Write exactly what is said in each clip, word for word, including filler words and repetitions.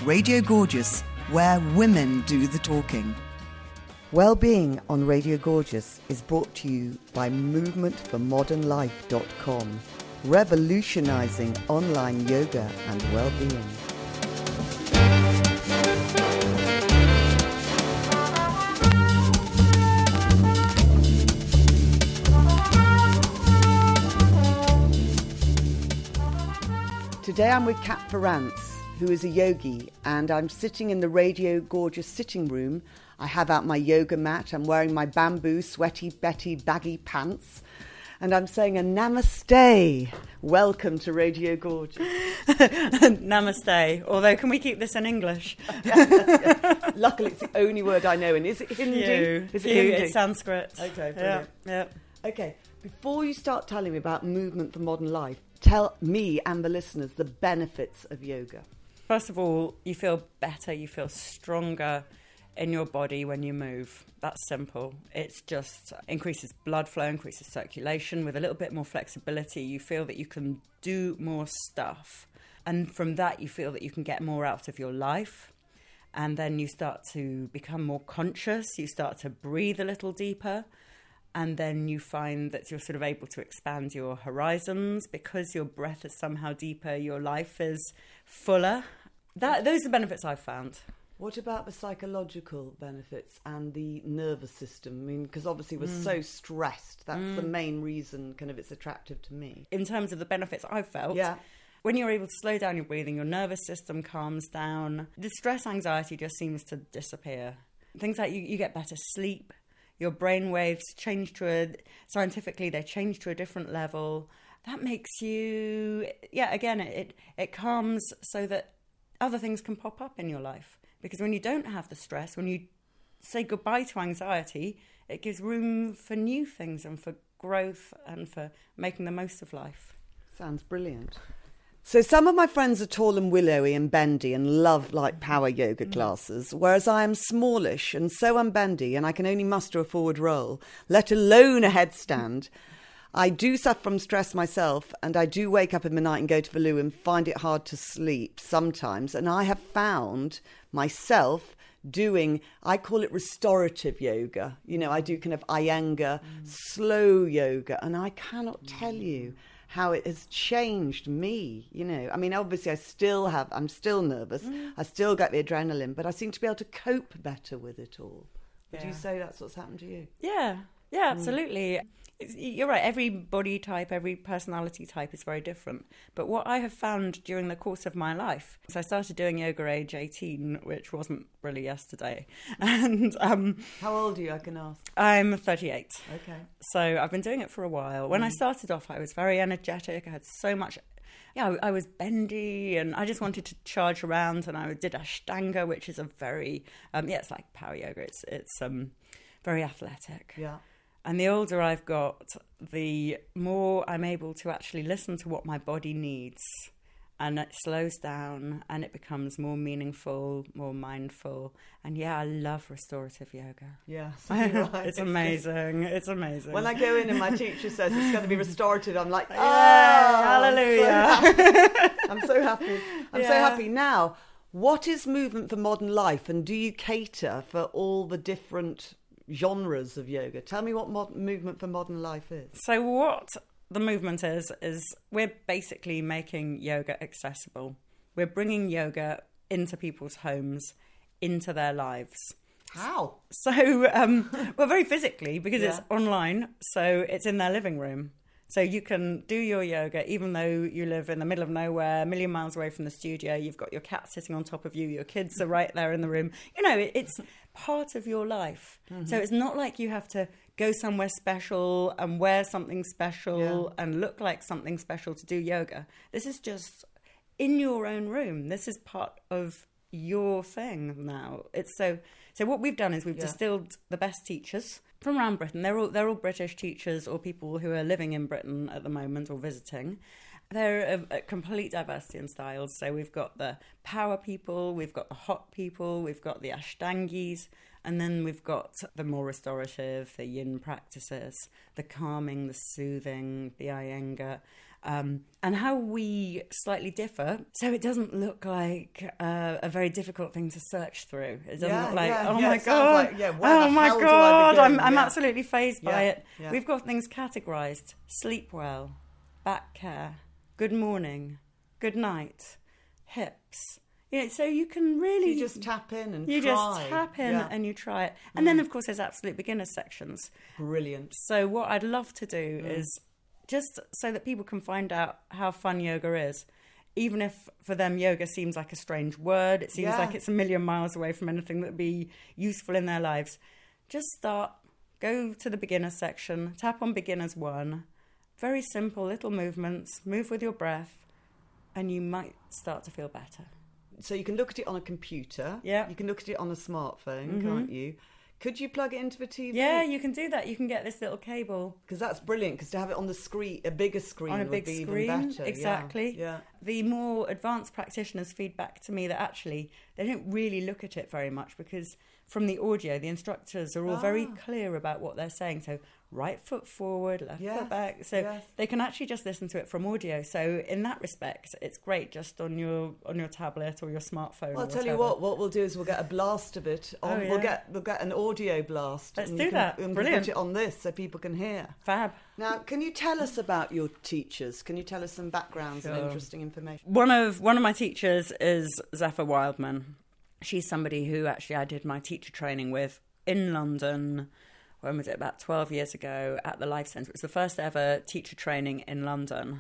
Radio Gorgeous, where women do the talking. Wellbeing on Radio Gorgeous is brought to you by movement for modern life dot com, revolutionising online yoga and well-being. Today I'm with Kat Ferrance, who is a yogi, and I'm sitting in the Radio Gorgeous sitting room. I have out my yoga mat, I'm wearing my bamboo sweaty Betty baggy pants, and I'm saying a namaste. Welcome to Radio Gorgeous. Namaste. Although, can we keep this in English? yeah, yeah. Luckily, it's the only word I know. And is it Hindi? You. Is it you, Hindi? It's Sanskrit. Okay, brilliant. Yeah, yeah. Okay, before you start telling me about movement for modern life, tell me and the listeners the benefits of yoga. First of all, you feel better, you feel stronger in your body when you move. That's simple. It's just increases blood flow, increases circulation. With a little bit more flexibility, you feel that you can do more stuff. And from that, you feel that you can get more out of your life. And then you start to become more conscious. You start to breathe a little deeper. And then you find that you're sort of able to expand your horizons because your breath is somehow deeper, your life is fuller. That, those are the benefits I've found. What about the psychological benefits and the nervous system? I mean, because obviously we're mm. so stressed. That's mm. the main reason kind of it's attractive to me. In terms of the benefits I've felt, yeah. when you're able to slow down your breathing, your nervous system calms down. The stress, anxiety just seems to disappear. Things like you, you get better sleep. Your brain waves change to a, scientifically, they change to a different level. That makes you, yeah, again, it, it calms so that other things can pop up in your life. Because when you don't have the stress, when you say goodbye to anxiety, it gives room for new things and for growth and for making the most of life. Sounds brilliant. So some of my friends are tall and willowy and bendy and love like power yoga classes, whereas I am smallish and so unbendy and I can only muster a forward roll, let alone a headstand. I do suffer from stress myself, and I do wake up in the night and go to the loo and find it hard to sleep sometimes. And I have found myself doing, I call it restorative yoga. You know, I do kind of Iyengar, mm. slow yoga, and I cannot tell you how it has changed me, you know. I mean, obviously I still have, I'm still nervous. Mm. I still get the adrenaline, but I seem to be able to cope better with it all. Would yeah. you say that's what's happened to you? Yeah, yeah, absolutely. Mm. It's, you're right, every body type, every personality type is very different. But what I have found during the course of my life, so I started doing yoga age eighteen, which wasn't really yesterday. And um, how old are you, I can ask? I'm thirty-eight. Okay. So I've been doing it for a while. When mm. I started off, I was very energetic. I had so much, yeah, I was bendy and I just wanted to charge around. And I did Ashtanga, which is a very, um, yeah, it's like power yoga. It's, it's um, very athletic. Yeah. And the older I've got, the more I'm able to actually listen to what my body needs. And it slows down and it becomes more meaningful, more mindful. And yeah, I love restorative yoga. Yeah, so right. It's amazing. It's amazing. When I go in and my teacher says it's going to be restorative, I'm like, oh, yeah, hallelujah. I'm so happy. I'm yeah. so happy. Now, what is movement for modern life? And do you cater for all the different genres of yoga? Tell me what mod- movement for modern life is. So what the movement is, is we're basically making yoga accessible. We're bringing yoga into people's homes, into their lives. How? So, um, well, very physically, because yeah. it's online, so it's in their living room. So you can do your yoga even though you live in the middle of nowhere, a million miles away from the studio. You've got your cat sitting on top of you. Your kids are right there in the room. You know, it, it's part of your life. Mm-hmm. So it's not like you have to go somewhere special and wear something special yeah. and look like something special to do yoga. This is just in your own room. This is part of your thing now. It's so... So what we've done is we've yeah. distilled the best teachers from around Britain. They're all they're all British teachers or people who are living in Britain at the moment or visiting. They're a, a complete diversity in styles. So we've got the power people, we've got the hot people, we've got the Ashtangis, and then we've got the more restorative, the yin practices, the calming, the soothing, the Iyengar. Um, and how we slightly differ, so it doesn't look like uh, a very difficult thing to search through. It doesn't Yeah, look like, yeah, oh yeah, my it sounds god, like, yeah, where oh the my hell do I god, begin? I'm, I'm Yeah. absolutely fazed by Yeah, it. yeah. We've got things categorised: sleep well, back care, good morning, good night, hips. You know, so you can really You just tap in and you try. just tap in Yeah. and you try it, and then of course there's absolute beginner sections. Brilliant. So what I'd love to do Mm. is just so that people can find out how fun yoga is, even if for them yoga seems like a strange word, it seems Yeah. like it's a million miles away from anything that would be useful in their lives. Just start, go to the beginner section, tap on beginners one, very simple little movements, move with your breath, and you might start to feel better. So you can look at it on a computer. Yeah. You can look at it on a smartphone, Mhm. can't you? Could you plug it into the T V? Yeah, you can do that. You can get this little cable. Because that's brilliant, because to have it on the screen, a bigger screen On a would big be screen, even better. Yeah, exactly. Yeah. The more advanced practitioners feed back to me that actually they don't really look at it very much, because from the audio, the instructors are all very Ah. clear about what they're saying. So right foot forward, left Yes, foot back. So yes. they can actually just listen to it from audio. So in that respect, it's great just on your on your tablet or your smartphone. Well, I'll or tell you whatever. what. What we'll do is we'll get a blast of it. On, Oh, yeah. We'll get we'll get an audio blast. Let's and do you can, that. And Brilliant. Put it on this so people can hear. Fab. Now, can you tell us about your teachers? Can you tell us some backgrounds and Sure. interesting information? One of one of my teachers is Zephyr Wildman. She's somebody who actually I did my teacher training with in London. When was it? About twelve years ago at the Life Centre. It was the first ever teacher training in London.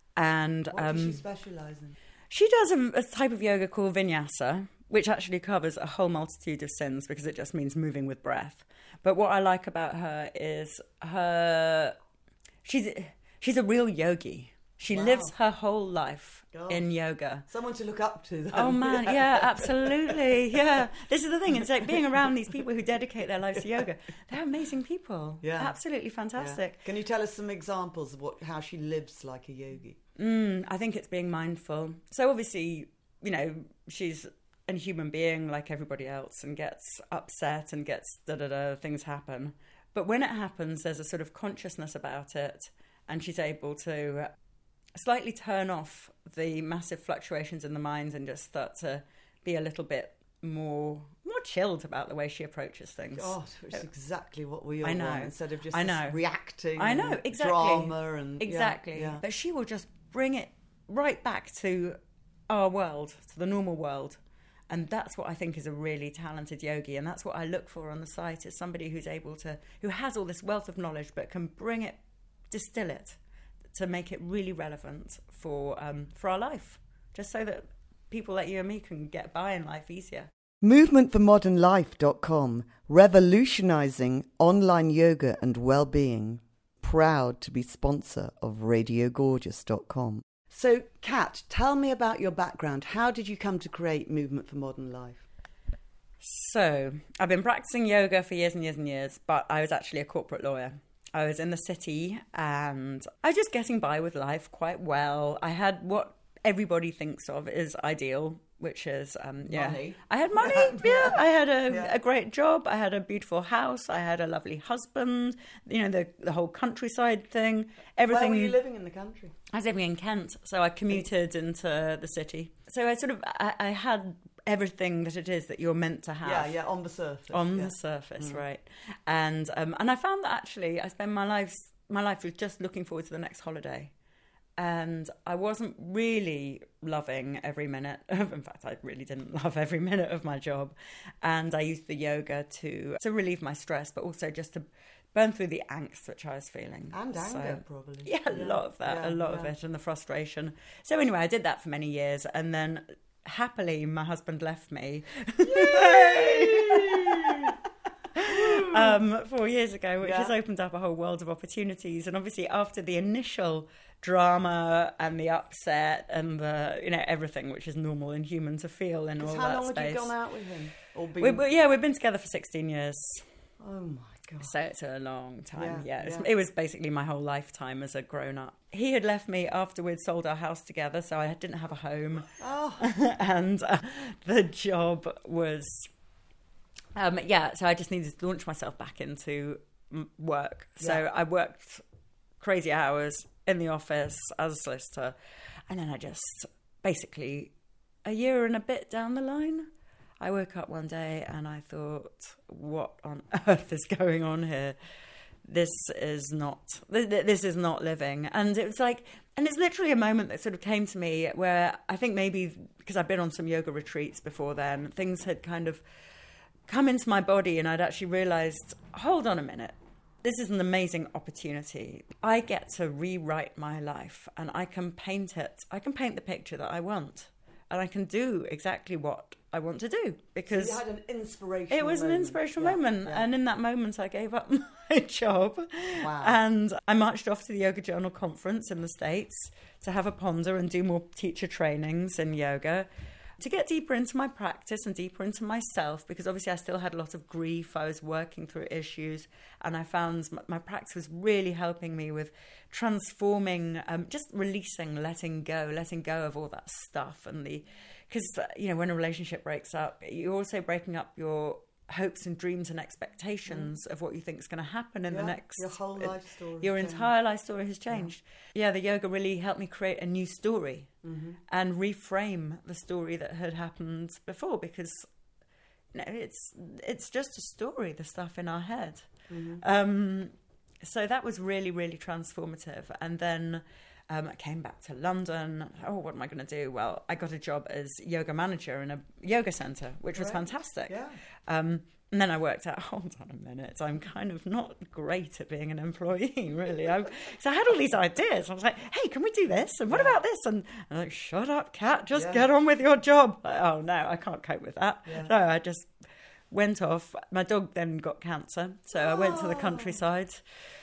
And What um, does she specialise in? she does a, a type of yoga called vinyasa, which actually covers a whole multitude of sins because it just means moving with breath. But what I like about her is her... She's, she's a real yogi. She Wow. lives her whole life Gosh. in yoga. Someone to look up to. Then. Oh man, yeah, absolutely, yeah. This is the thing. It's like being around these people who dedicate their lives to yoga. They're amazing people. Yeah. Absolutely Yeah. fantastic. Can you tell us some examples of what how she lives like a yogi? Mm, I think it's being mindful. So obviously, you know, she's a human being like everybody else and gets upset and gets da da da. Things happen, but when it happens, there's a sort of consciousness about it, and she's able to slightly turn off the massive fluctuations in the mind and just start to be a little bit more more chilled about the way she approaches things. God, it's exactly what we all I know. want instead of just I this know. reacting. I know, and exactly. Drama and Exactly. Yeah, yeah. But she will just bring it right back to our world, to the normal world. And that's what I think is a really talented yogi. And that's what I look for on the site, is somebody who's able to, who has all this wealth of knowledge, but can bring it, distill it, to make it really relevant for um, for our life, just so that people like you and me can get by in life easier. movement for modern life dot com, revolutionising online yoga and well-being. Proud to be sponsor of radio gorgeous dot com. So, Kat, tell me about your background. How did you come to create Movement for Modern Life? So, I've been practicing yoga for years and years and years, but I was actually a corporate lawyer. I was in the city and I was just getting by with life quite well. I had what everybody thinks of as ideal, which is, um, yeah. Money. I had money, yeah. I had a, Yeah. a great job. I had a beautiful house. I had a lovely husband, you know, the, the whole countryside thing. Everything. Where were you living in the country? I was living in Kent, so I commuted into the city. So I sort of, I, I had everything that it is that you're meant to have. Yeah, yeah, on the surface. On yeah. the surface, Mm. right? And um, and I found that actually I spend my life my life was just looking forward to the next holiday, and I wasn't really loving every minute. In fact, I really didn't love every minute of my job, and I used the yoga to to relieve my stress, but also just to burn through the angst which I was feeling. And So- anger, probably. Yeah, a lot of that, Yeah, a lot of yeah. it, and the frustration. So anyway, I did that for many years, and then happily my husband left me um, four years ago, which Yeah. has opened up a whole world of opportunities. And obviously after the initial drama and the upset and the, you know, everything which is normal and human to feel in all How that long had space. you gone out with him? Or been... We, we, yeah, we've been together for sixteen years. Oh my God. So it's a long time. Yeah, Yeah, it's, yeah. it was basically my whole lifetime as a grown-up. He had left me after we'd sold our house together, so I didn't have a home. Oh, and uh, the job was... Um, yeah, so I just needed to launch myself back into mm, work. So Yeah. I worked crazy hours in the office as a solicitor. And then I just, basically, a year and a bit down the line, I woke up one day and I thought, what on earth is going on here? This is not, this is not living. And it was like, and it's literally a moment that sort of came to me where I think maybe because I've been on some yoga retreats before then, things had kind of come into my body and I'd actually realized, hold on a minute. This is an amazing opportunity. I get to rewrite my life and I can paint it. I can paint the picture that I want. And I can do exactly what I want to do because so you had an inspirational it was moment. an inspirational yeah, moment. Yeah. And in that moment, I gave up my job. Wow. And I marched off to the Yoga Journal conference in the States to have a ponder and do more teacher trainings in yoga, to get deeper into my practice and deeper into myself, because obviously I still had a lot of grief. I was working through issues, and I found my, my practice was really helping me with transforming, um, just releasing, letting go, letting go of all that stuff. And the, because, you know, when a relationship breaks up, you're also breaking up your hopes and dreams and expectations mm. of what you think is going to happen in yeah, the next... Your whole life story. Your entire life story has changed. Yeah. yeah, the yoga really helped me create a new story mm-hmm. and reframe the story that had happened before, because you know, it's it's just a story, the stuff in our head. Mm-hmm. Um, so that was really, really transformative. And then... Um, I came back to London. Oh, what am I going to do? Well, I got a job as yoga manager in a yoga centre, which was right. fantastic. Yeah. Um, and then I worked out, hold on a minute, I'm kind of not great at being an employee, really. I've, so I had all these ideas. I was like, hey, can we do this? And what yeah. about this? And I'm like, shut up, Kat, just yeah. get on with your job. Like, oh, no, I can't cope with that. Yeah. So I just went off. My dog then got cancer, so oh. I went to the countryside.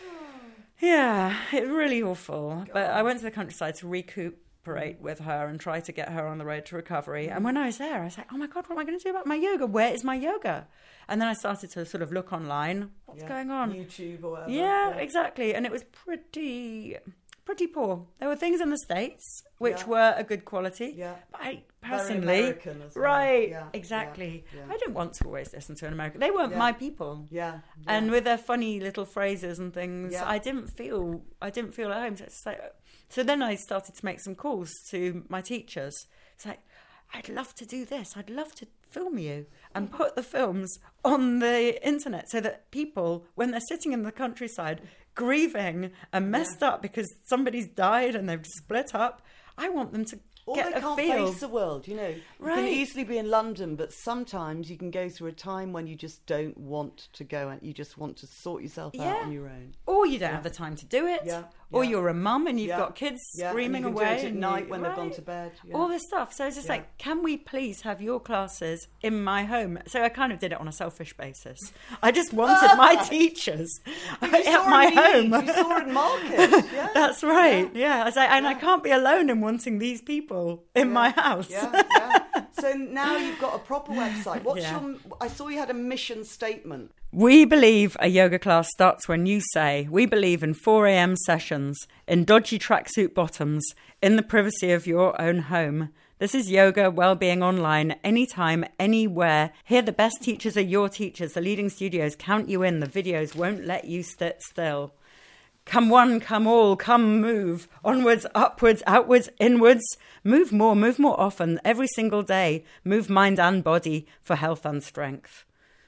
Yeah, it's really awful. God. But I went to the countryside to recuperate with her and try to get her on the road to recovery. And when I was there, I was like, oh my God, what am I going to do about my yoga? Where is my yoga? And then I started to sort of look online. What's yeah. going on? YouTube or whatever. Yeah, yeah, exactly. And it was pretty... pretty poor. There were things in the States which yeah. were a good quality. Yeah. But I personally... Very American as well. Right, yeah. exactly. Yeah. Yeah. I didn't want to always listen to an American. They weren't yeah. my people. Yeah. yeah. And with their funny little phrases and things, yeah. I didn't feel I didn't feel at home. So, it's like, so then I started to make some calls to my teachers. It's like, I'd love to do this. I'd love to film you and put the films on the internet so that people, when they're sitting in the countryside, grieving and messed yeah. up because somebody's died and they've split up, I want them to or get they a can't feel. face the world, you know. You right. can easily be in London, but sometimes you can go through a time when you just don't want to go and you just want to sort yourself yeah. out on your own. Or you don't yeah. have the time to do it. Yeah. Or yeah. you're a mum and you've yeah. got kids yeah. screaming and you can away. do it at and night you, when right. they've gone to bed. Yeah. All this stuff. So it's just yeah. like, can we please have your classes in my home? So I kind of did it on a selfish basis. I just wanted my teachers at my home. You saw it in market. Yeah. That's right. Yeah. yeah. I was like, and yeah. I can't be alone in wanting these people in yeah. my house. Yeah. yeah. So now you've got a proper website. What's yeah. your? I saw you had a mission statement. We believe a yoga class starts when you say, we believe in four a.m. sessions, in dodgy tracksuit bottoms, in the privacy of your own home. This is yoga, well-being online, anytime, anywhere. Here the best teachers are your teachers. The leading studios count you in. The videos won't let you sit still. Come one, come all, come move. Onwards, upwards, outwards, inwards. Move more, move more often, every single day. Move mind and body for health and strength.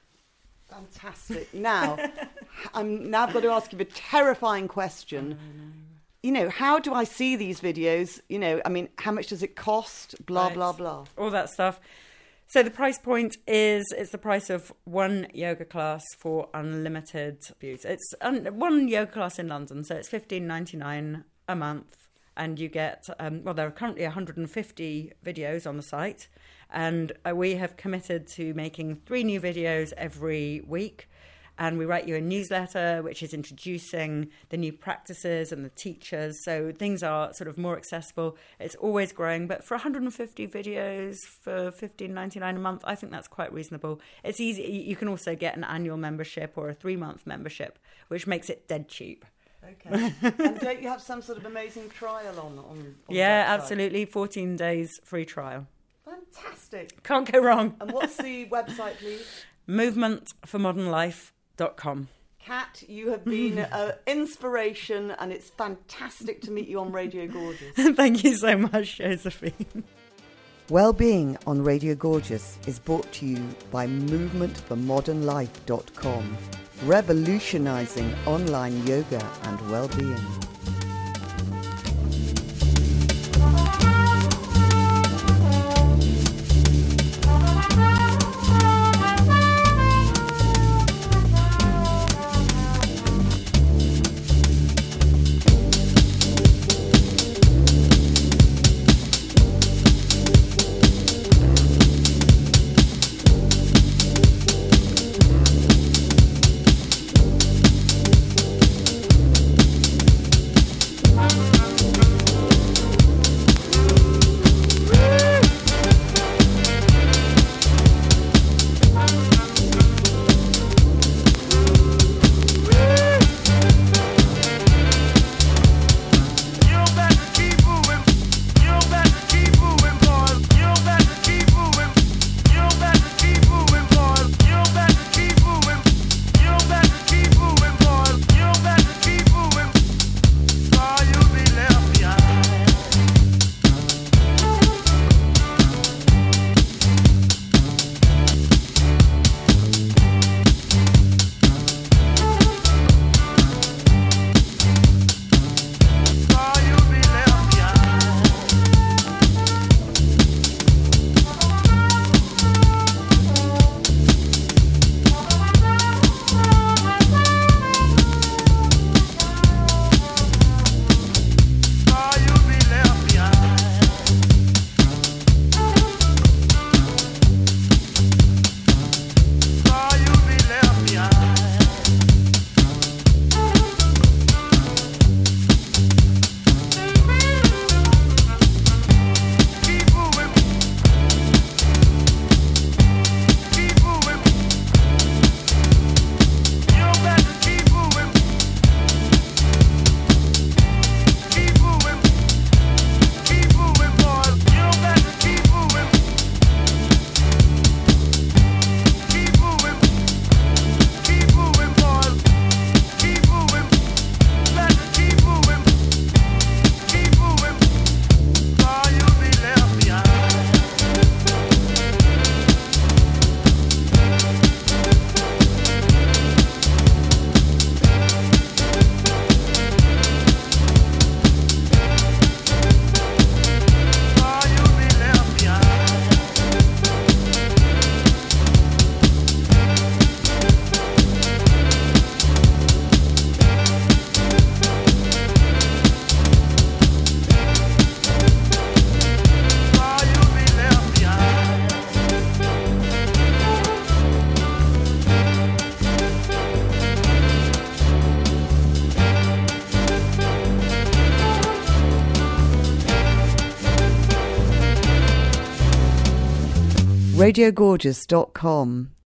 Fantastic. Now, I'm now I've got to ask you a terrifying question. You know, how do I see these videos? You know, I mean, how much does it cost? Blah, right. blah, blah. All that stuff. So the price point is, it's the price of one yoga class for unlimited views. It's un- one yoga class in London, so it's fifteen ninety-nine a month. And you get, um, well, there are currently one hundred fifty videos on the site. And uh, we have committed to making three new videos every week. And we write you a newsletter, which is introducing the new practices and the teachers. So things are sort of more accessible. It's always growing. But for one hundred fifty videos for fifteen ninety-nine a month, I think that's quite reasonable. It's easy. You can also get an annual membership or a three-month membership, which makes it dead cheap. Okay. And don't you have some sort of amazing trial on? on, on yeah, that absolutely. fourteen days free trial. Fantastic. Can't go wrong. And what's the website, please? movement for modern life dot com. Kat, you have been an inspiration, and it's fantastic to meet you on Radio Gorgeous. Thank you so much, Josephine. Wellbeing on Radio Gorgeous is brought to you by movement for modern life dot com, revolutionising online yoga and well-being. radio gorgeous dot com